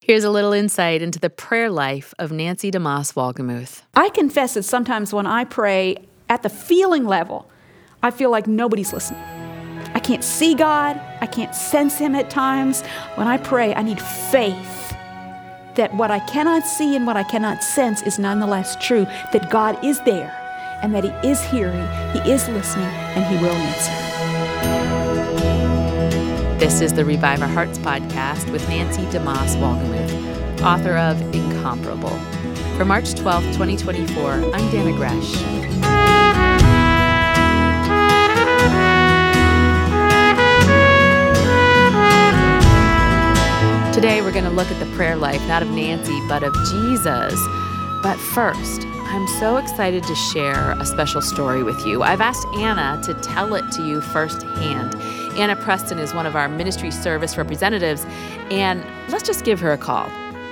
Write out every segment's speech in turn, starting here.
Here's a little insight into the prayer life of Nancy DeMoss Wolgemuth. I confess that sometimes when I pray at the feeling level, I feel like nobody's listening. I can't see God. I can't sense Him at times. When I pray, I need faith that what I cannot see and what I cannot sense is nonetheless true, that God is there and that He is hearing, He is listening, and He will answer. This is the Revive Our Hearts podcast with Nancy DeMoss Wolgemuth, author of Incomparable. For March 12th, 2024, I'm Dana Gresh. Today we're going to look at the prayer life, not of Nancy, but of Jesus. But first, I'm so excited to share a special story with you. I've asked Anna to tell it to you firsthand. Anna Preston is one of our ministry service representatives, and let's just give her a call.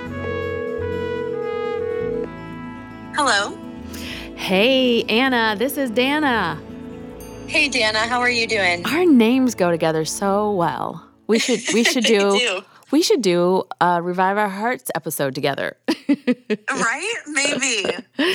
Hello. Hey, Anna, this is Dana. Hey, Dana, how are you doing? Our names go together so well. We should do we should do a Revive Our Hearts episode together. Right? Maybe.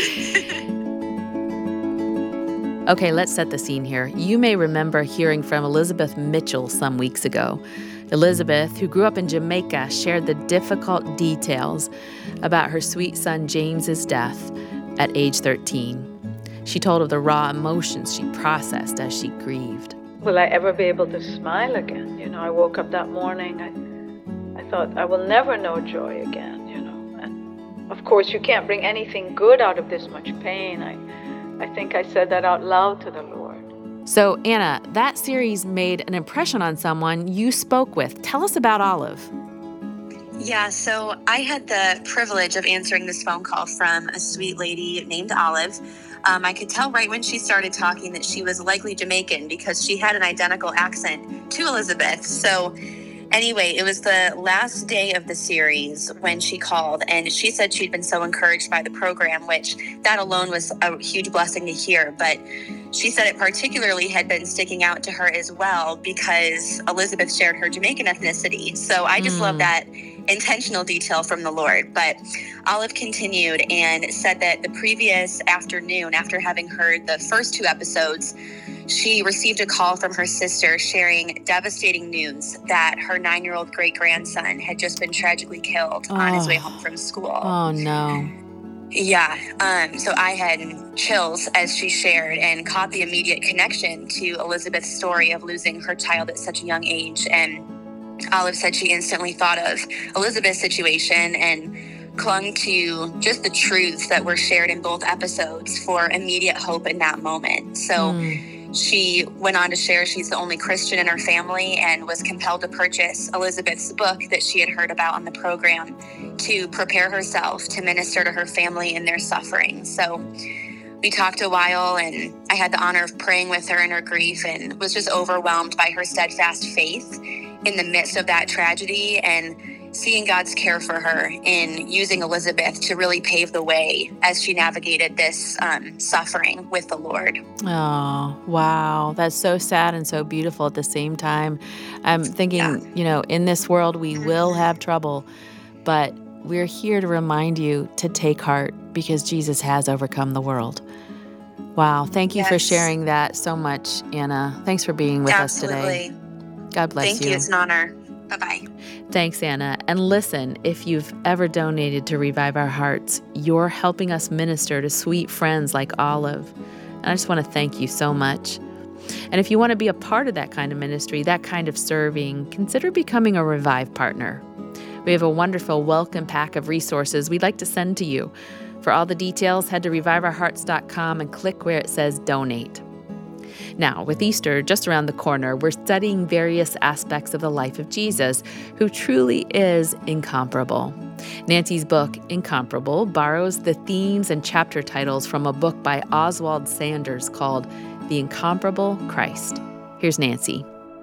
Okay, let's set the scene here. You may remember hearing from Elizabeth Mitchell some weeks ago. Elizabeth, who grew up in Jamaica, shared the difficult details about her sweet son James's death at age 13. She told of the raw emotions she processed as she grieved. Will I ever be able to smile again? I woke up that morning, I thought I will never know joy again, And of course, you can't bring anything good out of this much pain. I think I said that out loud to the Lord. So, Anna, that series made an impression on someone you spoke with. Tell us about Olive. Yeah, so I had the privilege of answering this phone call from a sweet lady named Olive. I could tell right when she started talking that she was likely Jamaican because she had an identical accent to Elizabeth. So anyway, it was the last day of the series when she called, and she said she'd been so encouraged by the program, which that alone was a huge blessing to hear. But she said it particularly had been sticking out to her as well because Elizabeth shared her Jamaican ethnicity. So I just love that intentional detail from the Lord. But Olive continued and said that the previous afternoon, after having heard the first two episodes, she received a call from her sister sharing devastating news that her 9-year-old great-grandson had just been tragically killed on his way home from school. Oh, no. Yeah. So I had chills as she shared and caught the immediate connection to Elizabeth's story of losing her child at such a young age. And Olive said she instantly thought of Elizabeth's situation and clung to just the truths that were shared in both episodes for immediate hope in that moment. So she went on to share she's the only Christian in her family and was compelled to purchase Elizabeth's book that she had heard about on the program to prepare herself to minister to her family in their suffering. So we talked a while, and I had the honor of praying with her in her grief and was just overwhelmed by her steadfast faith in the midst of that tragedy and seeing God's care for her in using Elizabeth to really pave the way as she navigated this suffering with the Lord. Oh, wow. That's so sad and so beautiful at the same time. I'm thinking, in this world we will have trouble, but we're here to remind you to take heart because Jesus has overcome the world. Wow. Thank you for sharing that so much, Anna. Thanks for being with us today. God bless you. Thank you. It's an honor. Bye-bye. Thanks, Anna. And listen, if you've ever donated to Revive Our Hearts, you're helping us minister to sweet friends like Olive. And I just want to thank you so much. And if you want to be a part of that kind of ministry, that kind of serving, consider becoming a Revive partner. We have a wonderful welcome pack of resources we'd like to send to you. For all the details, head to reviveourhearts.com and click where it says donate. Now, with Easter just around the corner, we're studying various aspects of the life of Jesus, who truly is incomparable. Nancy's book, Incomparable, borrows the themes and chapter titles from a book by Oswald Sanders called The Incomparable Christ. Here's Nancy.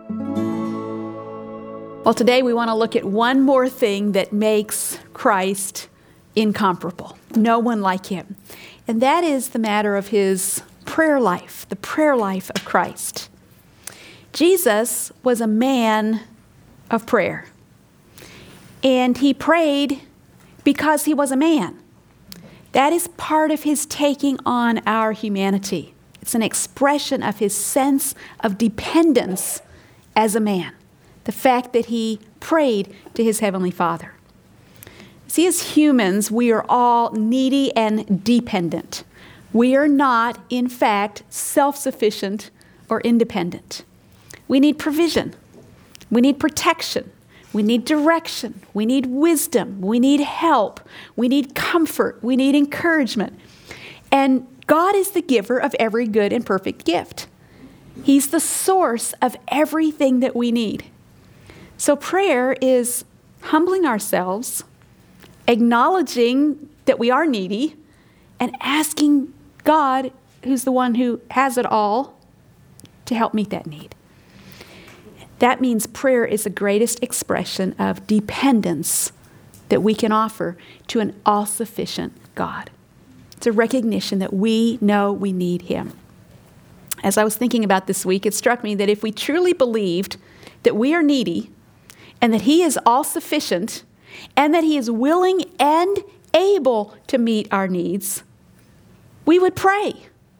Well, today we want to look at one more thing that makes Christ incomparable. No one like him. And that is the matter of his prayer life, the prayer life of Christ. Jesus was a man of prayer. And he prayed because he was a man. That is part of his taking on our humanity. It's an expression of his sense of dependence as a man. The fact that he prayed to his heavenly Father. See, as humans, we are all needy and dependent. We are not, in fact, self-sufficient or independent. We need provision. We need protection. We need direction. We need wisdom. We need help. We need comfort. We need encouragement. And God is the giver of every good and perfect gift. He's the source of everything that we need. So prayer is humbling ourselves, acknowledging that we are needy, and asking God, who's the one who has it all, to help meet that need. That means prayer is the greatest expression of dependence that we can offer to an all-sufficient God. It's a recognition that we know we need Him. As I was thinking about this week, it struck me that if we truly believed that we are needy and that He is all-sufficient and that He is willing and able to meet our needs, we would pray.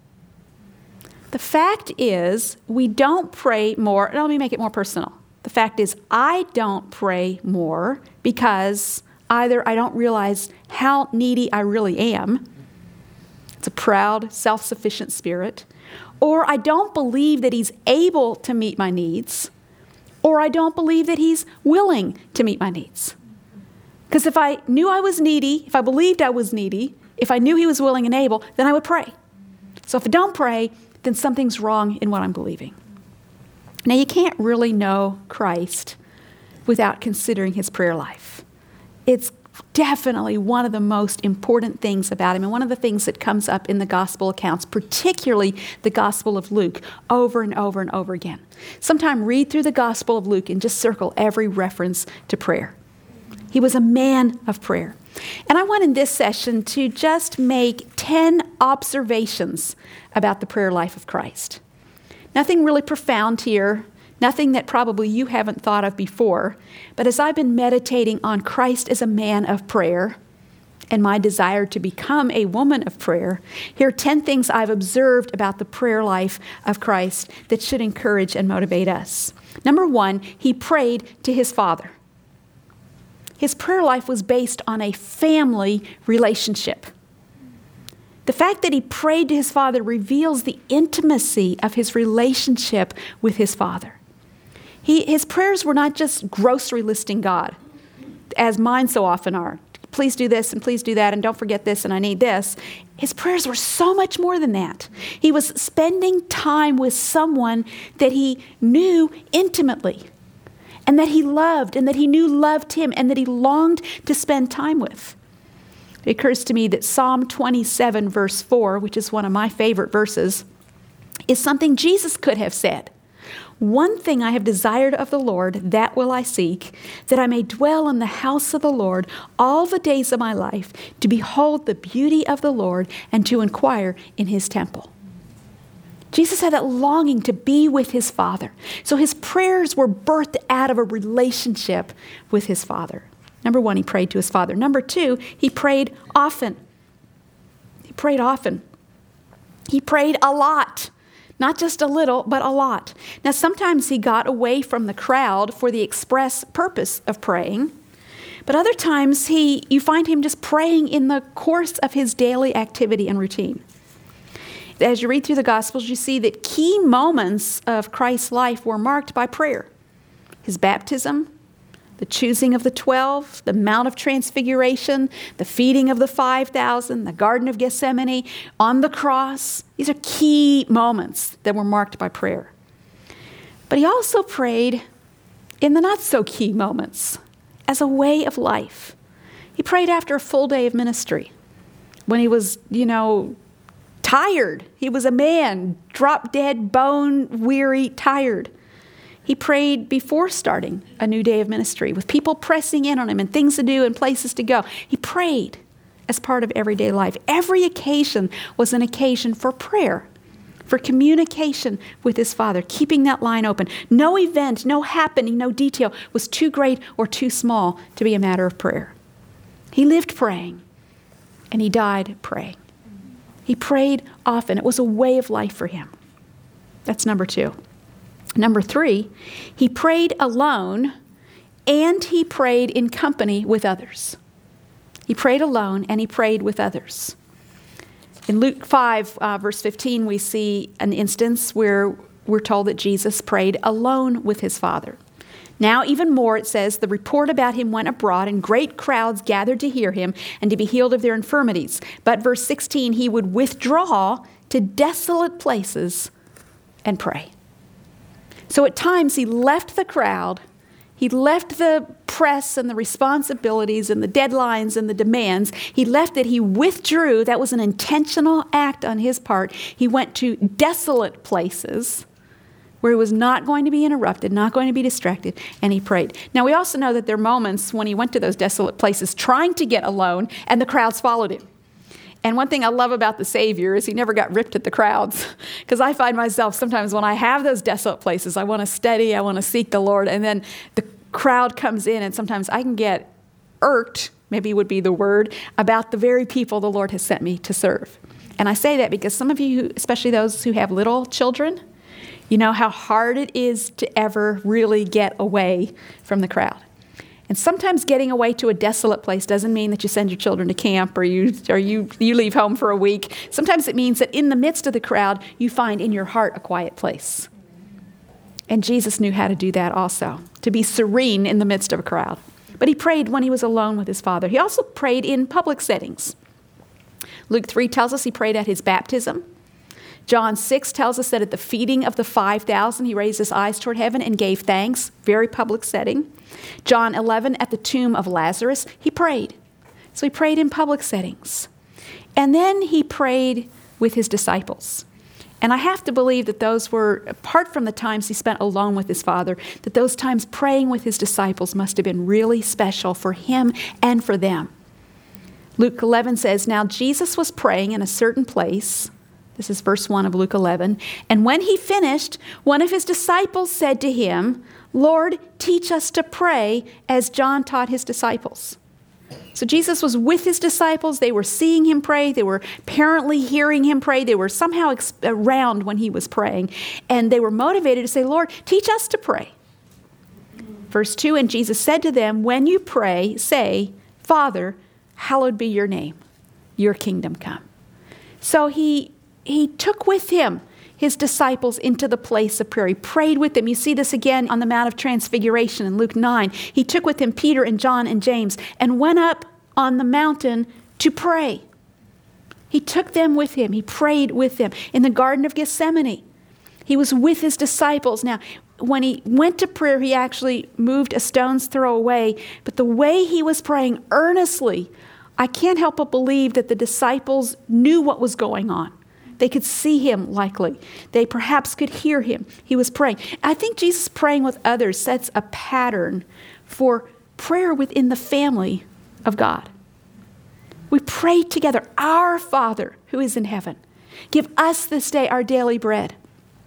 The fact is, we don't pray more. Let me make it more personal. The fact is, I don't pray more because either I don't realize how needy I really am. It's a proud, self-sufficient spirit. Or I don't believe that He's able to meet my needs. Or I don't believe that He's willing to meet my needs. Because if I knew I was needy, if I believed I was needy, if I knew He was willing and able, then I would pray. So if I don't pray, then something's wrong in what I'm believing. Now, you can't really know Christ without considering His prayer life. It's definitely one of the most important things about Him, and one of the things that comes up in the gospel accounts, particularly the Gospel of Luke, over and over and over again. Sometime read through the Gospel of Luke and just circle every reference to prayer. He was a man of prayer. And I want in this session to just make 10 observations about the prayer life of Christ. Nothing really profound here, nothing that probably you haven't thought of before, but as I've been meditating on Christ as a man of prayer and my desire to become a woman of prayer, here are 10 things I've observed about the prayer life of Christ that should encourage and motivate us. Number 1, He prayed to His Father. His prayer life was based on a family relationship. The fact that He prayed to His Father reveals the intimacy of His relationship with His Father. His prayers were not just grocery listing God, as mine so often are. Please do this and please do that and don't forget this and I need this. His prayers were so much more than that. He was spending time with someone that He knew intimately, and that He loved, and that He knew loved Him, and that He longed to spend time with. It occurs to me that Psalm 27, verse 4, which is one of my favorite verses, is something Jesus could have said. One thing I have desired of the Lord, that will I seek, that I may dwell in the house of the Lord all the days of my life, to behold the beauty of the Lord and to inquire in His temple. Jesus had that longing to be with His Father. So His prayers were birthed out of a relationship with His Father. Number 1, He prayed to His Father. Number 2, He prayed often. He prayed often. He prayed a lot. Not just a little, but a lot. Now, sometimes He got away from the crowd for the express purpose of praying. But other times, you find Him just praying in the course of His daily activity and routine. As you read through the Gospels, you see that key moments of Christ's life were marked by prayer. His baptism, the choosing of the 12, the Mount of Transfiguration, the feeding of the 5,000, the Garden of Gethsemane, on the cross. These are key moments that were marked by prayer. But He also prayed in the not-so-key moments as a way of life. He prayed after a full day of ministry when He was, tired. He was a man, drop-dead, bone-weary, tired. He prayed before starting a new day of ministry with people pressing in on Him and things to do and places to go. He prayed as part of everyday life. Every occasion was an occasion for prayer. for communication with his Father, keeping that line open. No event, no happening, no detail was too great or too small to be a matter of prayer. He lived praying, and he died praying. He prayed often. It was a way of life for him. That's number 2. Number 3, he prayed alone, and he prayed in company with others. He prayed alone, and he prayed with others. In Luke 5, verse 15, we see an instance where we're told that Jesus prayed alone with his Father. Now, even more, it says, the report about him went abroad, and great crowds gathered to hear him and to be healed of their infirmities. But verse 16, he would withdraw to desolate places and pray. So at times, he left the crowd. He left the press and the responsibilities and the deadlines and the demands. He left it. He withdrew. That was an intentional act on his part. He went to desolate places where he was not going to be interrupted, not going to be distracted, and he prayed. Now, we also know that there are moments when he went to those desolate places trying to get alone, and the crowds followed him. And one thing I love about the Savior is he never got ripped at the crowds. Because I find myself sometimes when I have those desolate places, I want to study, I want to seek the Lord, and then the crowd comes in, and sometimes I can get irked, maybe would be the word, about the very people the Lord has sent me to serve. And I say that because some of you, especially those who have little children, you know how hard it is to ever really get away from the crowd. And sometimes getting away to a desolate place doesn't mean that you send your children to camp or you leave home for a week. Sometimes it means that in the midst of the crowd, you find in your heart a quiet place. And Jesus knew how to do that also, to be serene in the midst of a crowd. But he prayed when he was alone with his Father. He also prayed in public settings. Luke 3 tells us he prayed at his baptism. John 6 tells us that at the feeding of the 5,000, he raised his eyes toward heaven and gave thanks, very public setting. John 11, at the tomb of Lazarus, he prayed. So he prayed in public settings. And then he prayed with his disciples. And I have to believe that those were, apart from the times he spent alone with his Father, that those times praying with his disciples must have been really special for him and for them. Luke 11 says, now Jesus was praying in a certain place. This is verse 1 of Luke 11. And when he finished, one of his disciples said to him, Lord, teach us to pray as John taught his disciples. So Jesus was with his disciples. They were seeing him pray. They were apparently hearing him pray. They were somehow around when he was praying. And they were motivated to say, Lord, teach us to pray. Verse 2, and Jesus said to them, when you pray, say, Father, hallowed be your name. Your kingdom come. So he took with him his disciples into the place of prayer. He prayed with them. You see this again on the Mount of Transfiguration in Luke 9. He took with him Peter and John and James and went up on the mountain to pray. He took them with him. He prayed with them. In the Garden of Gethsemane, he was with his disciples. Now, when he went to prayer, he actually moved a stone's throw away. But the way he was praying earnestly, I can't help but believe that the disciples knew what was going on. They could see him likely. They perhaps could hear him. He was praying. I think Jesus praying with others sets a pattern for prayer within the family of God. We pray together, our Father who is in heaven, give us this day our daily bread.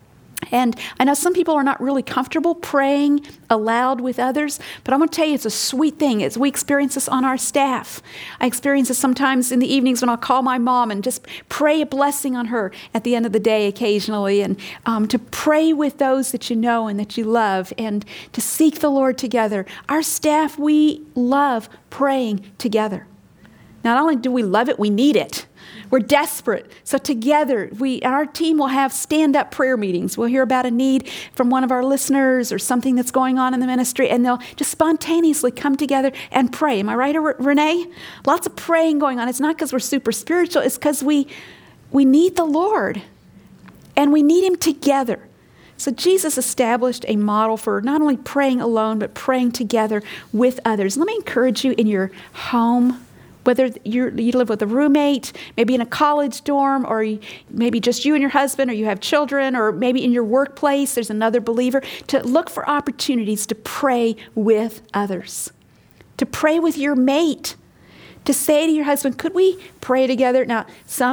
And I know some people are not really comfortable praying aloud with others, but I'm going to tell you it's a sweet thing. We experience this on our staff. I experience this sometimes in the evenings when I'll call my mom and just pray a blessing on her at the end of the day occasionally, and to pray with those that you know and that you love and to seek the Lord together. Our staff, we love praying together. Not only do we love it, we need it. We're desperate. So together, our team will have stand-up prayer meetings. We'll hear about a need from one of our listeners or something that's going on in the ministry, and they'll just spontaneously come together and pray. Am I right, Renee? Lots of praying going on. It's not because we're super spiritual. It's because we need the Lord, and we need him together. So Jesus established a model for not only praying alone, but praying together with others. Let me encourage you in your home, whether you live with a roommate, maybe in a college dorm, or maybe just you and your husband, or you have children, or maybe in your workplace, there's another believer, to look for opportunities to pray with others, to pray with your mate, to say to your husband, could we pray together? Now, some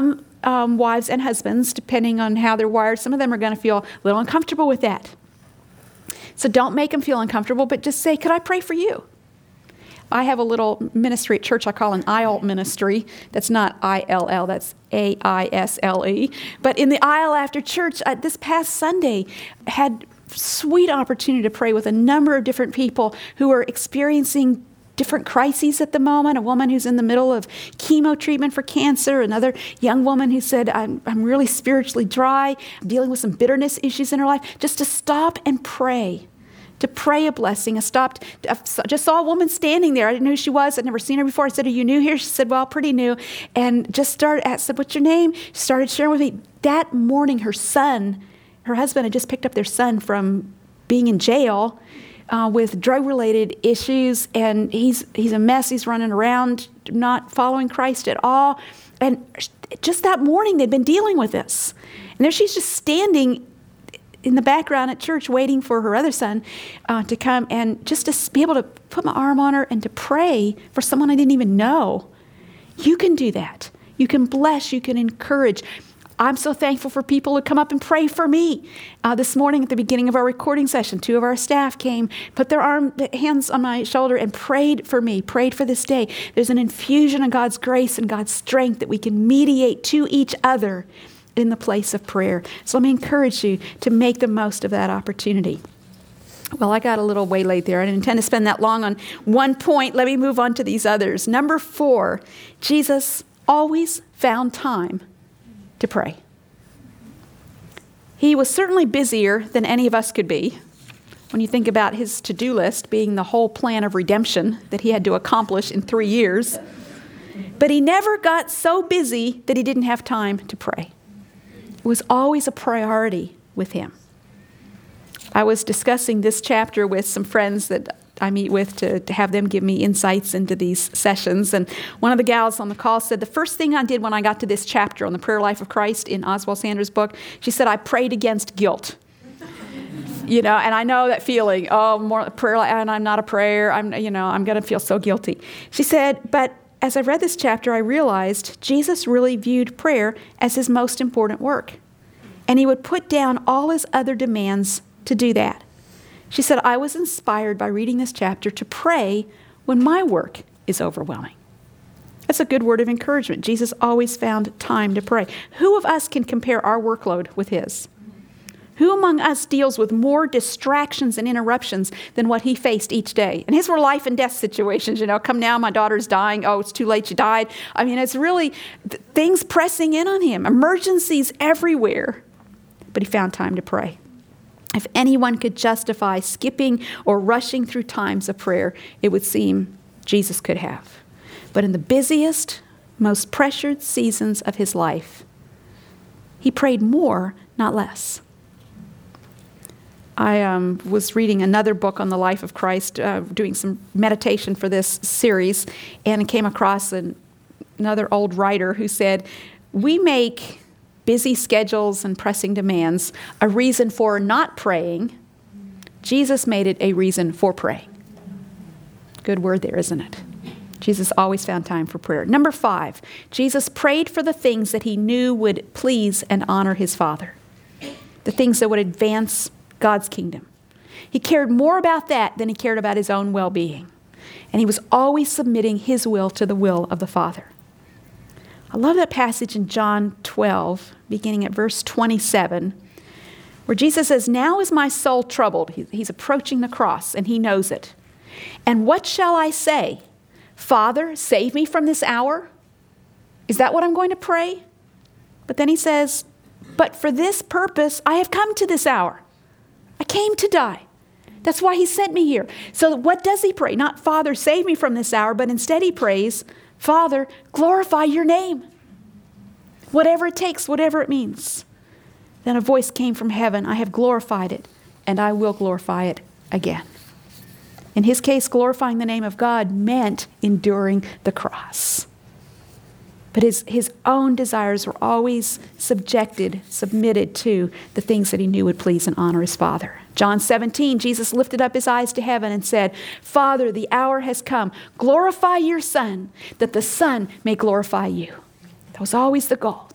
wives and husbands, depending on how they're wired. Some of them are going to feel a little uncomfortable with that. So don't make them feel uncomfortable, but just say, could I pray for you? I have a little ministry at church I call an aisle ministry. That's not I-L-L, that's A-I-S-L-E. But in the aisle after church, this past Sunday, had sweet opportunity to pray with a number of different people who are experiencing different crises at the moment. A woman who's in the middle of chemo treatment for cancer. Another young woman who said, I'm really spiritually dry, dealing with some bitterness issues in her life. Just to stop and pray. To pray a blessing. I just saw a woman standing there. I didn't know who she was. I'd never seen her before. I said, are you new here? She said, well, pretty new. And I said, what's your name? She started sharing with me. That morning, her husband had just picked up their son from being in jail with drug-related issues, and he's a mess. He's running around, not following Christ at all. And just that morning, they'd been dealing with this. And there she's just standing in the background at church waiting for her other son to come, and just to be able to put my arm on her and to pray for someone I didn't even know. You can do that. You can bless. You can encourage. I'm so thankful for people who come up and pray for me. This morning at the beginning of our recording session, 2 of our staff came, put their hands on my shoulder and prayed for me, prayed for this day. There's an infusion of God's grace and God's strength that we can mediate to each other in the place of prayer. So let me encourage you to make the most of that opportunity. Well, I got a little waylaid there. I didn't intend to spend that long on one point. Let me move on to these others. Number 4, Jesus always found time to pray. He was certainly busier than any of us could be. When you think about his to-do list being the whole plan of redemption that he had to accomplish in 3 years. But he never got so busy that he didn't have time to pray. It was always a priority with him. I was discussing this chapter with some friends that I meet with to have them give me insights into these sessions. And one of the gals on the call said, the first thing I did when I got to this chapter on the prayer life of Christ in Oswald Sanders' book, she said, I prayed against guilt. And I know that feeling, more prayer, and I'm not a prayer, I'm going to feel so guilty. She said, but as I read this chapter, I realized Jesus really viewed prayer as his most important work. And he would put down all his other demands to do that. She said, I was inspired by reading this chapter to pray when my work is overwhelming. That's a good word of encouragement. Jesus always found time to pray. Who of us can compare our workload with his? Who among us deals with more distractions and interruptions than what he faced each day? And his were life and death situations, come now, my daughter's dying. Oh, it's too late, she died. I mean, it's really things pressing in on him, emergencies everywhere. But he found time to pray. If anyone could justify skipping or rushing through times of prayer, it would seem Jesus could have. But in the busiest, most pressured seasons of his life, he prayed more, not less. I was reading another book on the life of Christ, doing some meditation for this series, and came across another old writer who said, we make busy schedules and pressing demands a reason for not praying. Jesus made it a reason for praying. Good word there, isn't it? Jesus always found time for prayer. Number 5, Jesus prayed for the things that he knew would please and honor his Father, the things that would advance God's kingdom. He cared more about that than he cared about his own well-being. And he was always submitting his will to the will of the Father. I love that passage in John 12, beginning at verse 27, where Jesus says, now is my soul troubled. He's approaching the cross, and he knows it. And what shall I say? Father, save me from this hour? Is that what I'm going to pray? But then he says, but for this purpose I have come to this hour. I came to die. That's why he sent me here. So what does he pray? Not, Father, save me from this hour, but instead he prays, Father, glorify your name. Whatever it takes, whatever it means. Then a voice came from heaven, I have glorified it, and I will glorify it again. In his case, glorifying the name of God meant enduring the cross. But his own desires were always submitted to the things that he knew would please and honor his Father. John 17, Jesus lifted up his eyes to heaven and said, Father, the hour has come. Glorify your Son, that the Son may glorify you. That was always the goal,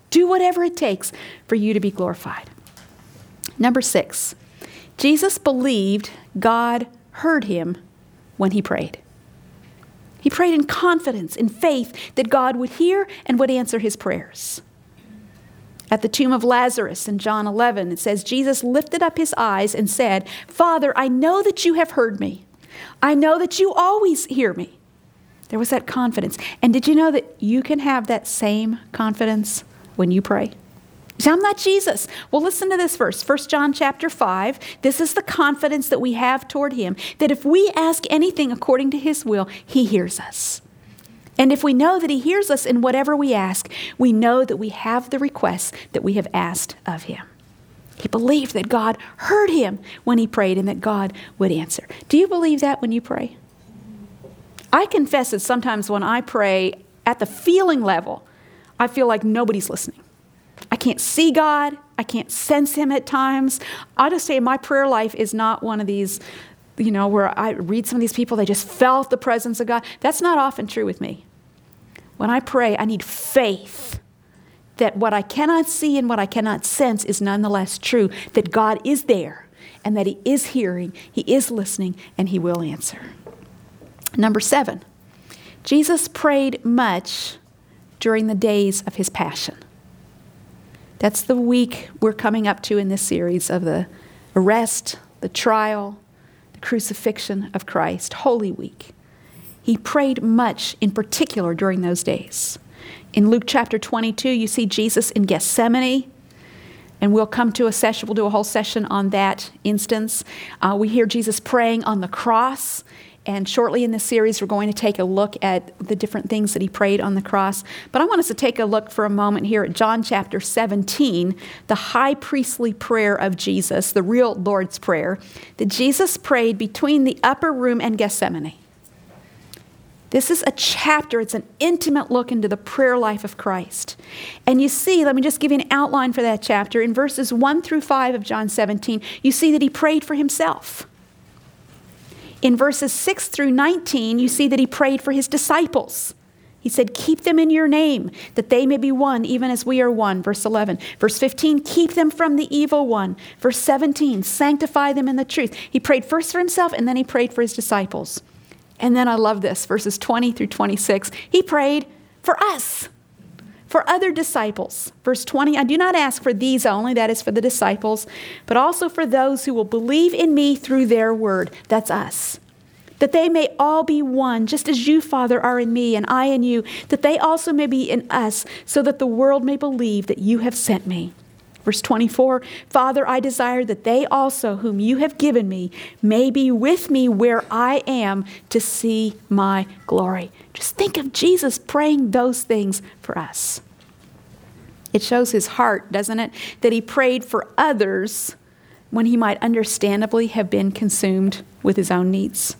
Do whatever it takes for you to be glorified. Number 6, Jesus believed God heard him when he prayed. He prayed in confidence, in faith that God would hear and would answer his prayers. At the tomb of Lazarus in John 11, it says, Jesus lifted up his eyes and said, Father, I know that you have heard me. I know that you always hear me. There was that confidence. And did you know that you can have that same confidence when you pray? You say, I'm not Jesus. Well, listen to this verse, 1 John chapter 5. This is the confidence that we have toward him, that if we ask anything according to his will, he hears us. And if we know that he hears us in whatever we ask, we know that we have the requests that we have asked of him. He believed that God heard him when he prayed and that God would answer. Do you believe that when you pray? I confess that sometimes when I pray at the feeling level, I feel like nobody's listening. I can't see God. I can't sense him at times. I'll just say my prayer life is not one of these, where I read some of these people, they just felt the presence of God. That's not often true with me. When I pray, I need faith that what I cannot see and what I cannot sense is nonetheless true, that God is there and that he is hearing, he is listening, and he will answer. Number 7, Jesus prayed much during the days of his passion. That's the week we're coming up to in this series of the arrest, the trial, the crucifixion of Christ, Holy Week. He prayed much in particular during those days. In Luke chapter 22, you see Jesus in Gethsemane, and we'll come to a session, we'll do a whole session on that instance. We hear Jesus praying on the cross, and shortly in this series, we're going to take a look at the different things that he prayed on the cross. But I want us to take a look for a moment here at John chapter 17, the high priestly prayer of Jesus, the real Lord's Prayer, that Jesus prayed between the upper room and Gethsemane. This is a chapter, it's an intimate look into the prayer life of Christ. And you see, let me just give you an outline for that chapter. In verses 1 through 5 of John 17, you see that he prayed for himself. In verses 6 through 19, you see that he prayed for his disciples. He said, keep them in your name, that they may be one, even as we are one. Verse 11. Verse 15, keep them from the evil one. Verse 17, sanctify them in the truth. He prayed first for himself, and then he prayed for his disciples. And then I love this, verses 20 through 26. He prayed for us, for other disciples. Verse 20, I do not ask for these only, that is for the disciples, but also for those who will believe in me through their word. That's us. That they may all be one, just as you, Father, are in me and I in you, that they also may be in us, so that the world may believe that you have sent me. Verse 24, Father, I desire that they also, whom you have given me, may be with me where I am to see my glory. Just think of Jesus praying those things for us. It shows his heart, doesn't it? That he prayed for others when he might understandably have been consumed with his own needs.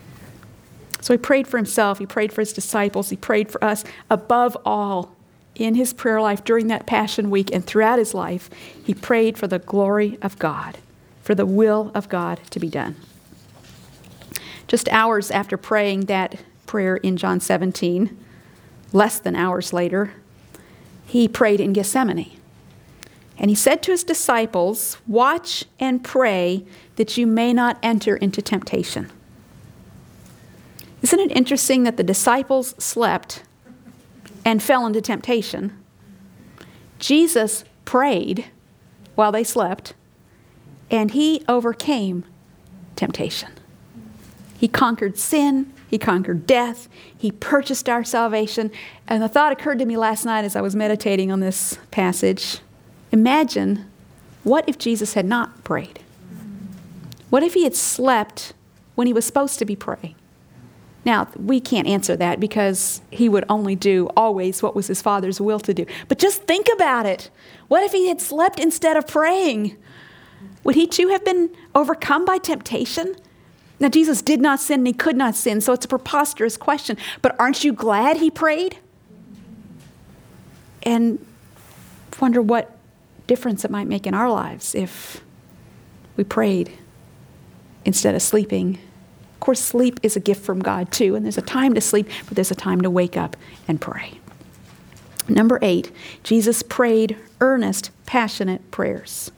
So he prayed for himself, he prayed for his disciples, he prayed for us. Above all, in his prayer life during that Passion Week and throughout his life, he prayed for the glory of God, for the will of God to be done. Just hours after praying that prayer in John 17, less than hours later, he prayed in Gethsemane. And he said to his disciples, watch and pray that you may not enter into temptation. Isn't it interesting that the disciples slept and fell into temptation? Jesus prayed while they slept, and he overcame temptation. He conquered sin, he conquered death, he purchased our salvation. And the thought occurred to me last night as I was meditating on this passage. Imagine, what if Jesus had not prayed? What if he had slept when he was supposed to be praying? Now, we can't answer that because he would only do always what was his Father's will to do. But just think about it. What if he had slept instead of praying? Would he too have been overcome by temptation? Now, Jesus did not sin and he could not sin, so it's a preposterous question. But aren't you glad he prayed? And wonder what difference it might make in our lives if we prayed instead of sleeping. Of course, sleep is a gift from God too, and there's a time to sleep, but there's a time to wake up and pray. Number 8, Jesus prayed earnest, passionate prayers.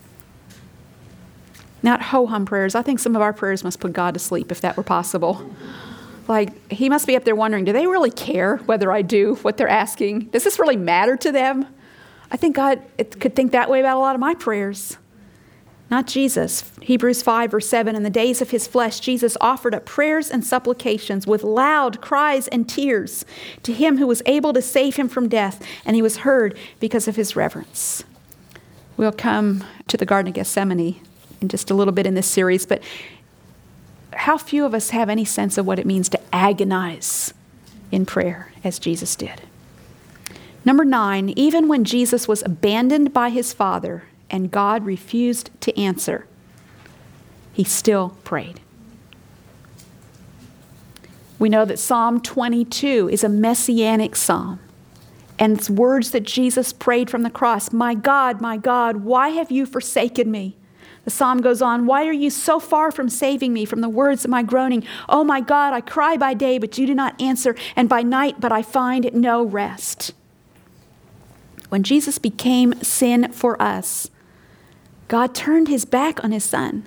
Not ho-hum prayers. I think some of our prayers must put God to sleep if that were possible. Like, he must be up there wondering, do they really care whether I do what they're asking? Does this really matter to them? I think God could think that way about a lot of my prayers. Not Jesus. Hebrews 5 verse 7, in the days of his flesh, Jesus offered up prayers and supplications with loud cries and tears to him who was able to save him from death, and he was heard because of his reverence. We'll come to the Garden of Gethsemane in just a little bit in this series, but how few of us have any sense of what it means to agonize in prayer as Jesus did. Number 9, even when Jesus was abandoned by his Father and God refused to answer, he still prayed. We know that Psalm 22 is a messianic psalm, and it's words that Jesus prayed from the cross. My God, why have you forsaken me? The psalm goes on, why are you so far from saving me from the words of my groaning? Oh my God, I cry by day, but you do not answer, and by night, but I find no rest. When Jesus became sin for us, God turned his back on his son.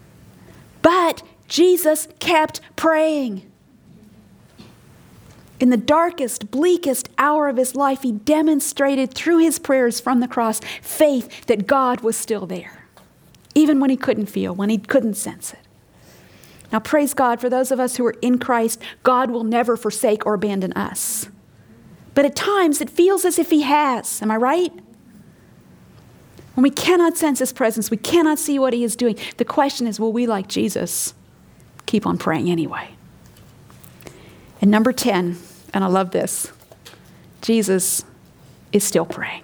But Jesus kept praying. In the darkest, bleakest hour of his life, he demonstrated through his prayers from the cross faith that God was still there, even when he couldn't feel, when he couldn't sense it. Now, praise God, for those of us who are in Christ, God will never forsake or abandon us. But at times, it feels as if he has. Am I right? When we cannot sense his presence, we cannot see what he is doing. The question is, will we, like Jesus, keep on praying anyway? And number 10, and I love this, Jesus is still praying.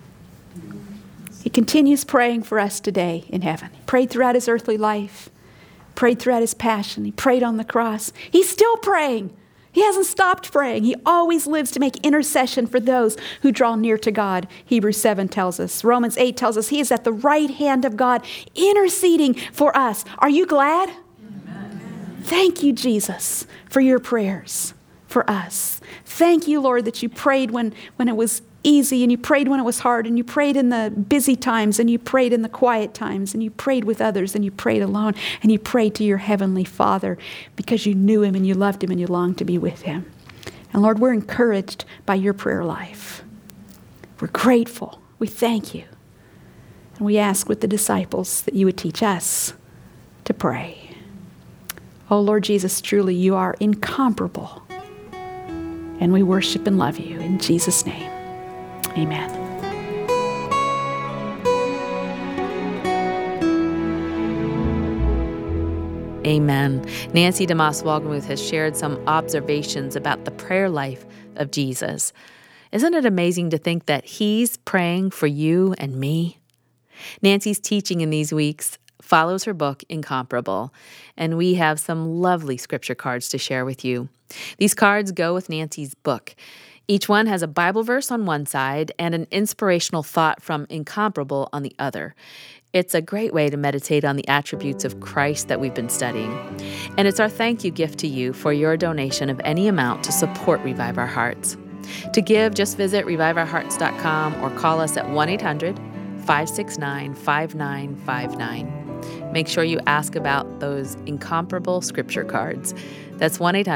He continues praying for us today in heaven. He prayed throughout his earthly life, prayed throughout his passion. He prayed on the cross. He's still praying. He hasn't stopped praying. He always lives to make intercession for those who draw near to God. Hebrews 7 tells us. Romans 8 tells us he is at the right hand of God interceding for us. Are you glad? Amen. Thank you, Jesus, for your prayers for us. Thank you, Lord, that you prayed when it was easy, and you prayed when it was hard, and you prayed in the busy times, and you prayed in the quiet times, and you prayed with others, and you prayed alone, and you prayed to your heavenly Father because you knew him and you loved him and you longed to be with him. And Lord, we're encouraged by your prayer life. We're grateful. We thank you. And we ask with the disciples that you would teach us to pray. Oh, Lord Jesus, truly you are incomparable. And we worship and love you in Jesus' name. Amen. Amen. Nancy DeMoss Wolgemuth has shared some observations about the prayer life of Jesus. Isn't it amazing to think that he's praying for you and me? Nancy's teaching in these weeks follows her book, Incomparable, and we have some lovely scripture cards to share with you. These cards go with Nancy's book. Each one has a Bible verse on one side and an inspirational thought from Incomparable on the other. It's a great way to meditate on the attributes of Christ that we've been studying. And it's our thank you gift to you for your donation of any amount to support Revive Our Hearts. To give, just visit reviveourhearts.com or call us at 1-800-569-5959. Make sure you ask about those incomparable scripture cards. That's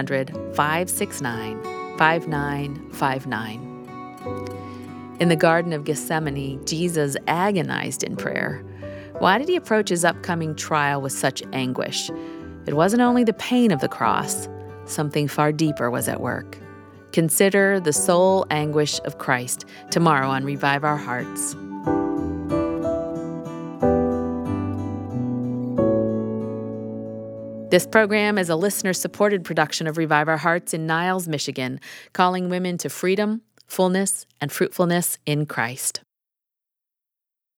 1-800-569-5959. In the Garden of Gethsemane, Jesus agonized in prayer. Why did he approach his upcoming trial with such anguish? It wasn't only the pain of the cross. Something far deeper was at work. Consider the soul anguish of Christ tomorrow on Revive Our Hearts. This program is a listener-supported production of Revive Our Hearts in Niles, Michigan, calling women to freedom, fullness, and fruitfulness in Christ.